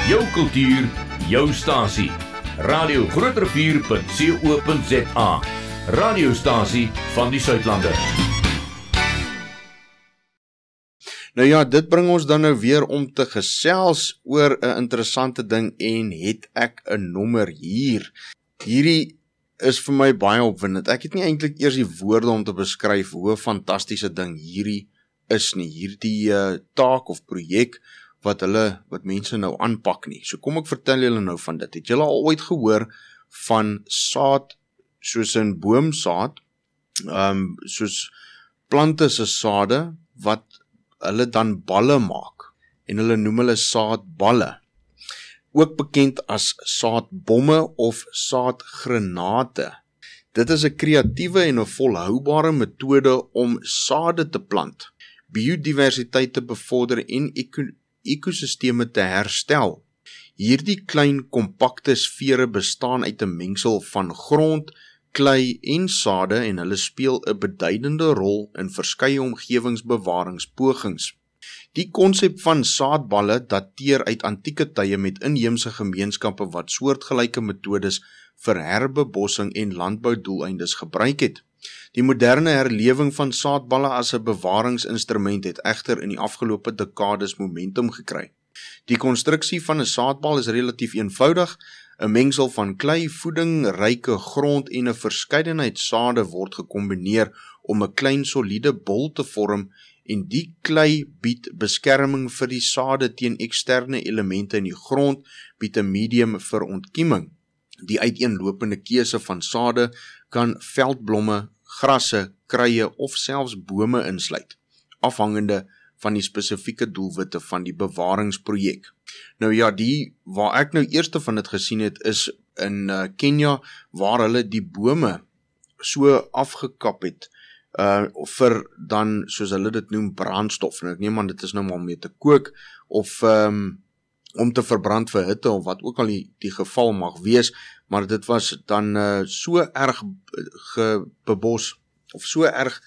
Jou kultuur, jou stasie. Radio Grootrevier.co.za. Radiostasie van die Suidlande. Nou ja, dit bring ons dan nou weer om te gesels oor 'n interessante ding en het ek 'n nommer hier. Hierdie is vir my baie opwindend. Ek het nie eintlik eers die woorde om te beskryf hoe 'n fantastiese ding hierdie is nie. Hierdie taak of projek wat mense nou aanpak nie. So kom ek vertel julle nou van dit. Het julle al ooit gehoor van saad soos in boomsaad, soos plante se sade wat hulle dan balle maak en hulle noem hulle saadballe, ook bekend as saadbomme of saadgranate. Dit is 'n kreatiewe en 'n volhoubare metode om sade te plant, biodiversiteit te bevorder en ekosisteme te herstel. Hierdie klein kompakte sfere bestaan uit 'n mengsel van grond, klei en sade en hulle speel 'n beduidende rol in verskeie omgewingsbewaringspogings. Die konsep van saadballe dateer uit antieke tye met inheemse gemeenskappe wat soortgelyke metodes vir herbebossing en landboudoeleindes gebruik het. Die moderne herlewing van saadballe as 'n bewaringsinstrument het egter in die afgelope dekades momentum gekry. Die konstruksie van 'n saadbal is relatief eenvoudig. 'n Mengsel van klei, voeding, ryke grond en 'n verskeidenheid sade word gekombineer om 'n klein soliede bol te vorm en die klei bied beskerming vir die sade teen eksterne elemente in die grond, bied 'n medium vir ontkieming. Die uiteenlopende keuse van sade kan veldblomme, grasse, kruie of selfs bome insluit, afhangende van die spesifieke doelwitte van die bewaringsprojek. Nou ja, waar ek nou eerste van dit gesien het is in Kenia, waar hulle die bome so afgekap het, vir dan, soos hulle dit noem, brandstof. Nou ek neem aan dit is nou maar mee te kook, of om te verbrand vir hitte, of wat ook al die geval mag wees, maar dit was dan so erg bebos, of so erg,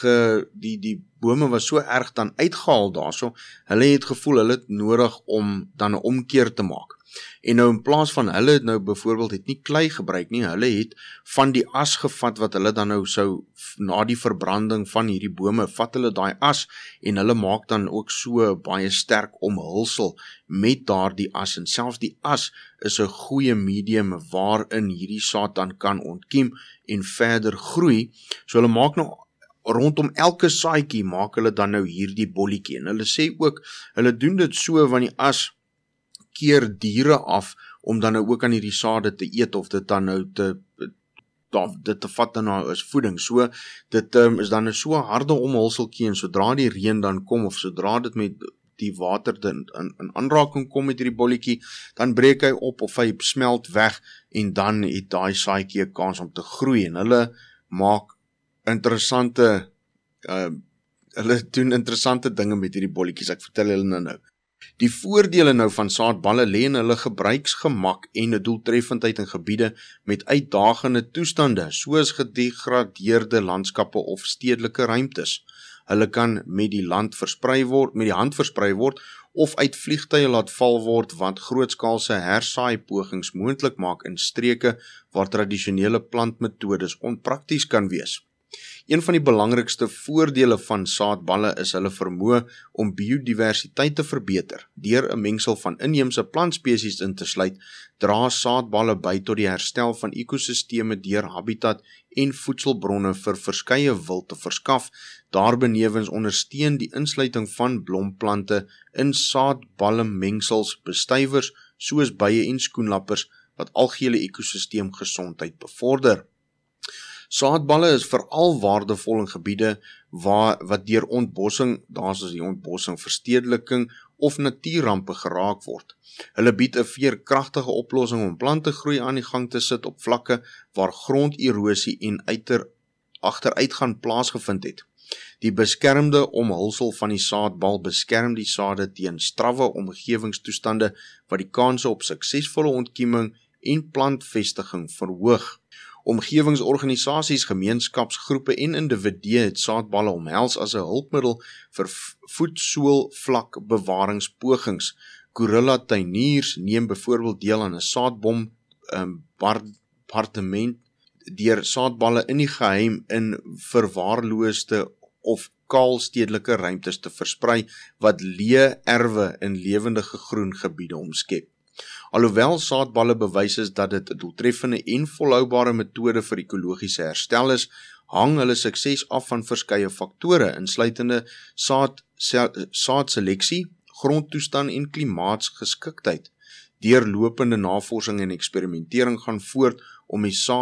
die bome was so erg dan uitgehaal daarso, hulle het gevoel hulle het nodig om dan 'n omkeer te maak. En nou in plaas van hulle het nou byvoorbeeld het nie klei gebruik nie, hulle het van die as gevat wat hulle dan nou sou, na die verbranding van hierdie bome, vat hulle daai as en hulle maak dan ook so baie sterk omhulsel met daardie as, en selfs die as is 'n goeie medium waarin hierdie saad dan kan ontkiem en verder groei. So hulle maak nou rondom elke saadjie maak hulle dan nou hierdie bolletjie, en hulle sê ook, hulle doen dit so want die as keer diere af om dan nou ook aan hierdie sade te eet of dit dan nou dit te vat dan nou as voeding. So dit is dan 'n so harde omhulseltjie, en sodra die reën dan kom of sodra dit met die water in aanraking kom met hierdie bolletjie, dan breek hy op of hy smelt weg en dan het daai saadjie 'n kans om te groei, en hulle maak hulle doen interessante dinge met hierdie bolletjies. Ek vertel julle nou. Die voordele nou van saadballe lê in hulle gebruiksgemak en 'n doeltreffendheid in gebiede met uitdagende toestande, soos gedegradeerde landskappe of stedelike ruimtes. Hulle kan met die hand versprei word of uit vliegtuie laat val word, wat grootskaalse hersaaipogings moontlik maak in streke waar tradisionele plantmetodes onprakties kan wees. Een van die belangrikste voordele van saadballe is hulle vermoë om biodiversiteit te verbeter. Deur 'n mengsel van inheemse plantspesies in te sluit, dra saadballe by tot die herstel van ekosisteme deur habitat en voedselbronne vir verskeie wild te verskaf. Daarbenewens ondersteun die insluiting van blomplante in saadballe mengsels bestuivers soos bye en skoenlappers wat algehele ekosisteemgesondheid bevorder. Saadballe is veral waardevol in gebiede wat deur ontbossing, die ontbossing, verstedeliking of natuurrampe geraak word. Hulle bied 'n veerkragtige oplossing om plantegroei aan die gang te sit op vlakke waar gronderosie en agteruitgang plaasgevind het. Die beskermde omhulsel van die saadbal beskerm die sade teen strawwe omgewingstoestande wat die kanse op suksesvolle ontkieming en plantvestiging verhoog. Omgewingsorganisasies, gemeenskapsgroepe en individue het saadballe omhels as 'n hulpmiddel vir voedselvlak bewaringspogings. Gorilla tuiniers neem byvoorbeeld deel aan 'n saadbom bombardement deur saadballe in die geheim in verwaarloosde of kaal stedelike ruimtes te versprei wat leë erwe in lewendige groen gebiede omskep. Alhoewel saadballe bewys is dat dit 'n doeltreffende en volhoubare metode vir ekologiese herstel is, hang hulle sukses af van verskeie faktore, insluitende saadseleksie, grondtoestand en klimaatsgeskiktheid. Deurlopende navorsing en eksperimentering gaan voort om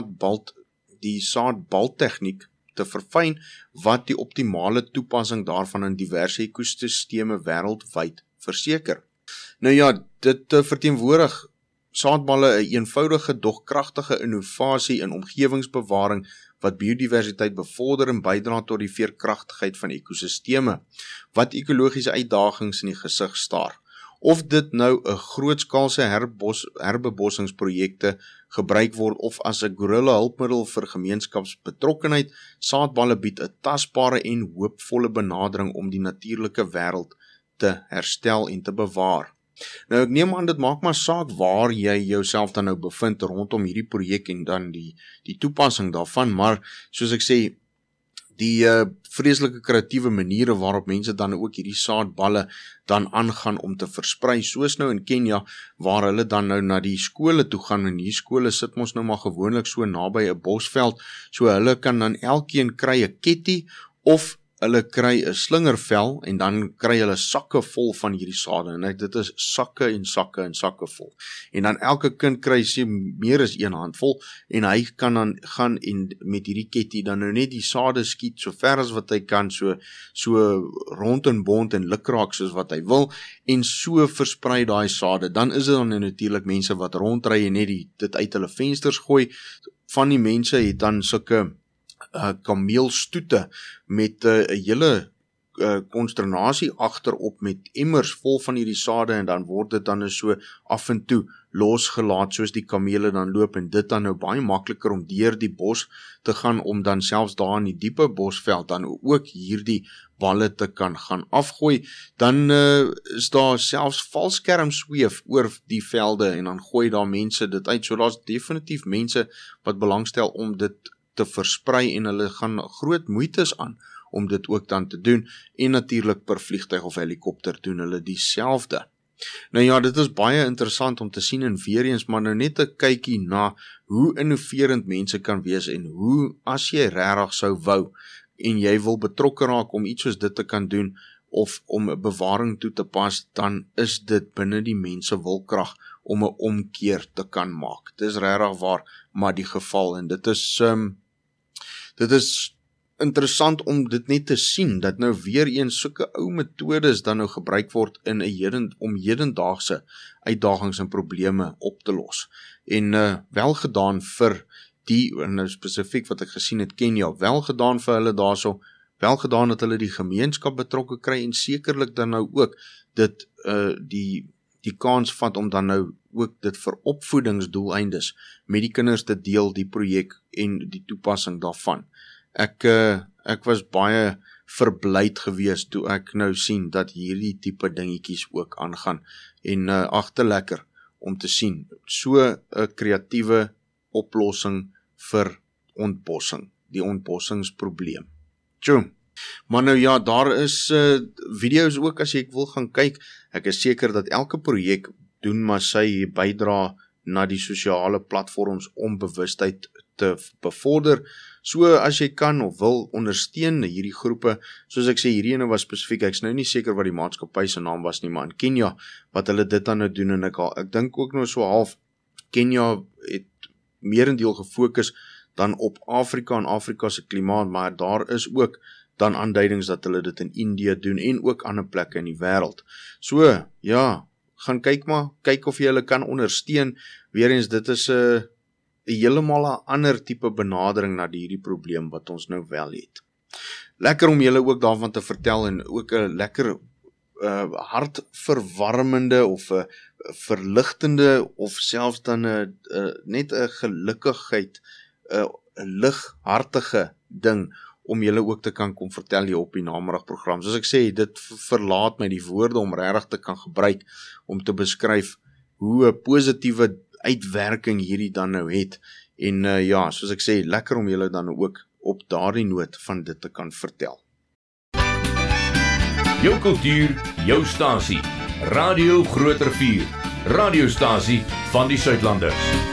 die saadbaltegniek te verfyn wat die optimale toepassing daarvan in diverse ekosisteme wêreldwyd verseker. Nou ja, dit verteenwoordig saadballe 'n eenvoudige dog kragtige innovasie in omgewingsbewaring wat biodiversiteit bevorder en bydra tot die veerkragtigheid van ekosisteme, wat ekologiese uitdagings in die gesig staar. Of dit nou 'n grootskaalse herbebossingsprojekte gebruik word of as 'n gorilla hulpmiddel vir gemeenskapsbetrokkenheid, saadballe bied 'n tasbare en hoopvolle benadering om die natuurlike wêreld te herstel en te bewaar. Nou ek neem aan dit maak maar saak waar jy jouself dan nou bevind rondom hierdie projek en dan die toepassing daarvan, maar soos ek sê, die vreeslike kreatiewe maniere waarop mense dan ook hierdie saadballe dan aangaan om te versprei, soos nou in Kenia, waar hulle dan nou na die skole toe gaan, en die skole sit mos nou maar gewoonlik so naby 'n bosveld, so hulle kan dan elkeen kry 'n ketty, of hulle kry 'n slingervel, en dan kry hulle sakke vol van hierdie sade, en dit is sakke en sakke en sakke vol, en dan elke kind kry sy meer as een handvol, en hy kan dan gaan en met hierdie ketty dan nou net die sade skiet, so ver as wat hy kan, so rond en bond en lukraak soos wat hy wil, en so versprei daai sade. Dan is dit dan natuurlik mense wat rondry en net dit uit hulle vensters gooi. Van die mense het dan sulke kameelstoete met 'n hele konsternasie agterop met emmers vol van hierdie sade, en dan word dit dan so af en toe losgelaat soos die kamele dan loop, en dit dan nou baie makliker om deur die bos te gaan, om dan selfs daar in die diepe bosveld dan ook hierdie balle te kan gaan afgooi. Dan is daar selfs valskermsweef oor die velde, en dan gooi daar mense dit uit, so daar's definitief mense wat belangstel om dit te versprei, en hulle gaan groot moeites aan om dit ook dan te doen, en natuurlik per vliegtuig of helikopter doen hulle dieselfde. Nou ja, dit is baie interessant om te sien, en weer eens maar nou net 'n kykie na hoe innoverend mense kan wees, en hoe as jy regtig sou wou, en jy wil betrokke raak om iets soos dit te kan doen, of om 'n bewaring toe te pas, dan is dit binne die mense wilkrag om 'n omkeer te kan maak. Dit is regtig waar maar die geval, en dit is interessant om dit net te sien, dat nou weer eens sulke ou metodes dan nou gebruik word om hedendaagse uitdagings en probleme op te los. En wel gedaan vir en nou spesifiek wat ek gesien het, Kenia, wel gedaan vir hulle daarso, wel gedaan dat hulle die gemeenskap betrokke kry, en sekerlik dan nou ook dit die kans vat om dan nou ook dit vir opvoedingsdoeleindes met die kinders te deel, die projek en die toepassing daarvan. Ek was baie verblyd gewees toe ek nou sien dat hierdie tipe dingetjies ook aangaan, en agter lekker om te sien, so 'n kreatiewe oplossing vir ontbossing, die ontbossingsprobleem. Maar nou ja, daar is video's ook as jy wil gaan kyk. Ek is seker dat elke projek doen maar sy bydra na die sosiale platforms om bewustheid te bevorder. So as jy kan of wil ondersteun hierdie groepe, soos ek sê, hierdie ene was spesifiek, ek is nou nie seker wat die maatskappy se naam was nie, maar in Kenia, wat hulle dit dan nou doen, en ek dink ook nou so half, Kenia het merendeel gefokus dan op Afrika en Afrika se klimaat, maar daar is ook dan aanduidings dat hulle dit in Indië doen, en ook ander plekke in die wêreld. So, ja, gaan kyk of jy hulle kan ondersteun. Weereens, dit is 'n heeltemal 'n ander tipe benadering na hierdie probleem wat ons nou wel het. Lekker om julle ook daarvan te vertel, en ook 'n lekker hartverwarmende of 'n verligtende, of selfs dan net 'n gelukkigheid, 'n lighartige ding om julle ook te kan kom vertel hier op die namiddagprogram. Soos ek sê, dit verlaat my die woorde om regtig te kan gebruik om te beskryf hoe 'n positiewe uitwerking hierdie dan nou het. En ja, soos ek sê, lekker om julle dan ook op daardie noot van dit te kan vertel. Jou kultuur, jou stasie. Radio Groot Rivier. Radiostasie van die Suidlanders.